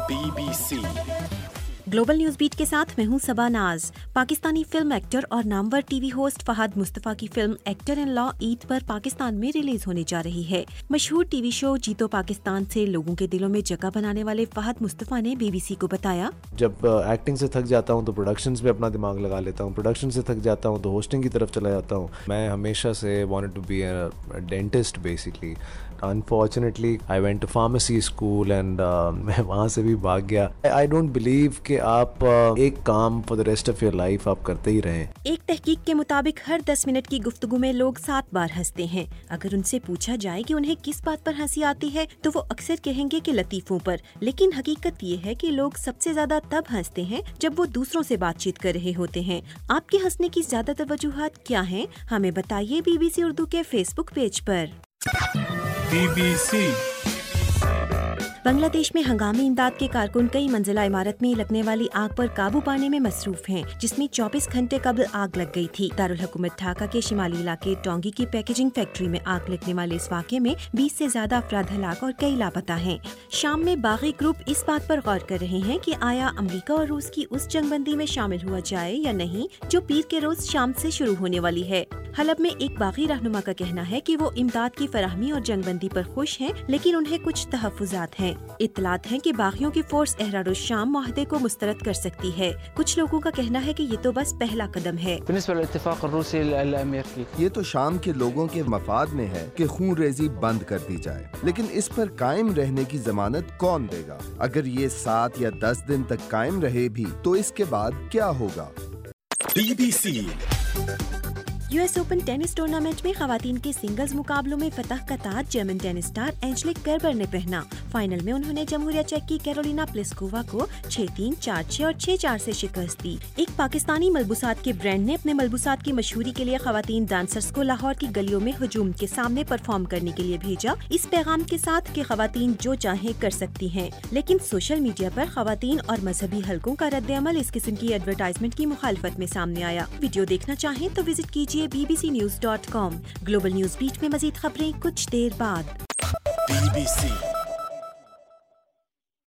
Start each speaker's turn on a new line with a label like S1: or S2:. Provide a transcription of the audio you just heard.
S1: BBC
S2: global news beat के साथ मैं हूं सबा नाज। पाकिस्तानी फिल्म एक्टर और नामवर टीवी होस्ट फहद मुस्तफा की film actor in law Eid पर पाकिस्तान में रिलीज होने जा रही है। मशहूर टीवी शो जीतो पाकिस्तान से लोगों के दिलों में जगह बनाने वाले फहद मुस्तफा ने BBC को बताया,
S3: जब एक्टिंग से थक जाता हूं तो प्रोडक्शंस में अपना दिमाग लगा लेता हूं, प्रोडक्शन से थक जाता हूं तो होस्टिंग की तरफ चला जाता हूं। मैं हमेशा से wanted to be a dentist basically. Unfortunately, I went to pharmacy school and मैं वहाँ से भी भाग गया। I don't believe कि आप एक काम for the rest of your life आप करते ही रहें।
S2: एक तहकीक के मुताबिक हर 10 मिनट की गुफ्तगू में लोग 7 बार हंसते हैं। अगर उनसे पूछा जाए कि उन्हें किस बात पर हंसी आती है तो वो अक्सर कहेंगे कि लतीफों पर, लेकिन हकीकत ये है कि लोग सबसे ज्यादा तब हंसते हैं जब वो दूसरों से बातचीत कर रहे होते हैं। आपके हंसने की ज्यादातर वजूहात क्या हैं? हमें बताइए BBC उर्दू के फेसबुक पेज पर।
S1: BBC
S2: बांग्लादेश में हंगामी इमदाद के कारकुन कई मंजिला इमारत में लगने वाली आग पर काबू पाने में मसरूफ हैं, जिसमें 24 घंटे कबल आग लग गई थी। दारुल हुकूमत ढाका के शिमाली इलाके टोंगी की पैकेजिंग फैक्ट्री में आग लगने वाले इस वाक़े में 20 से ज्यादा अफराद हलाक और कई लापता हैं। शाम में बागी ग्रुप इस बात पर गौर कर रहे हैं कि आया अमरीका और रूस की उस जंगबंदी में शामिल हुआ जाए या नहीं जो पीर के रोज शाम से शुरू होने वाली है। हलब में एक बागी रहनुमा का कहना है कि वो इमदाद की फराहमी और जंगबंदी पर खुश हैं, लेकिन उन्हें कुछ तहफ्फुज़ात हैं। इत्तलात हैं कि बागियों की फोर्स एहरार शाम मुआहदे को मुस्तरद कर सकती है। कुछ लोगों का कहना है कि ये तो बस पहला कदम है।
S4: ये तो शाम के लोगों के मफाद में है कि खून रेजी बंद कर दी जाए, लेकिन इस पर कायम रहने की जमानत कौन देगा? अगर ये 7 या 10 दिन तक कायम रहे भी तो इसके बाद क्या होगा?
S1: BBC
S2: US open tennis tournament में खवातीन के सिंगल्स मुकाबलों में फतह का ताज German tennis star Angelique Kerber ने पहना। फाइनल में उन्होंने जमहूरिया चेक की कैरोलिना प्लिस्कोवा को 6-3, 4-6 और 6-4 से शिकस्त दी। एक पाकिस्तानी मलबूसात के ब्रांड ने अपने मलबूसात की मशहूरी के लिए खवातीन डांसर्स को लाहौर की गलियों में हुजूम के सामने परफॉर्म करने के लिए भेजा, इस पैगाम के साथ कि खवातीन जो चाहें कर सकती हैं। लेकिन सोशल मीडिया पर खवातीन और मजहबी हलकों का रद्द-ए-अमल इस किस्म की एडवर्टाइजमेंट की मुखालफत में सामने आया। वीडियो देखना चाहें तो विजिट कीजिए bbcnews.com। ग्लोबल न्यूज बीट में मजीद खबरें कुछ देर बाद।
S1: BBC